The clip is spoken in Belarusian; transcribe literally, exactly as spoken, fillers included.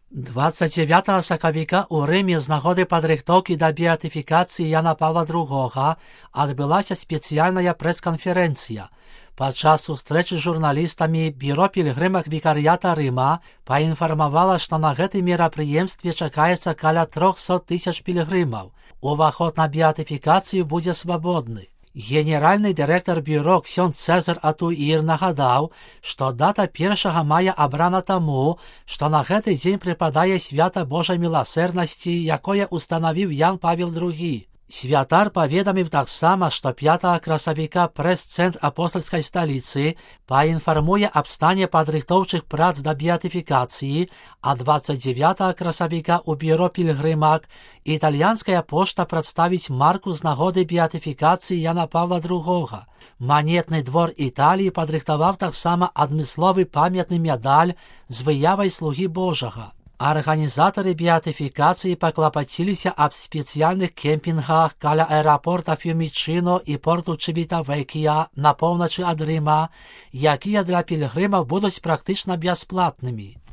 двадцять дев'ятого сакавіка ў Рымі з нагоды падрыхтоўкі да беатыфікацыі Яна Павла другога адбылася спецыяльная прэс-канферэнцыя. Падчас сустрэчы з журналістамі бюро пілігрымак вікарыята Рыма паінфармавала, што на гэтым мерапрыемстве чакаецца каля трохсот тысяч пілігрымаў. Уваход на беатыфікацыю будзе свабодны. Генеральны дырэктар бюро ксёндз Цэзар Атуір нагадаў, што дата першага мая абрана таму, што на гэты дзень прыпадае свята Божай міласэрнасці, якое устанавіў Ян Павел другі. Святар паведаміў таксама, што пятага красавіка прэс-цэнтр апостальскай сталіцы паінфармуе аб стане падрыхтоўчых прац да беатыфікацыі, а двадцать девятого красавіка ў бюро пілігрымак італьянская пошта прадставіць марку з нагоды беатыфікацыі Яна Павла другога. Манетны двор Італіі падрыхтаваў таксама адмысловы памятны медаль з выявай слугі Божага. Арганізатары беатыфікацыі паклапаціліся аб спецыяльных кемпінгах каля аэрапорта Фьюмічыно і порту Чывітавекія на поўначы ад Рыма, якія для пілігрымаў будуць практычна бясплатнымі.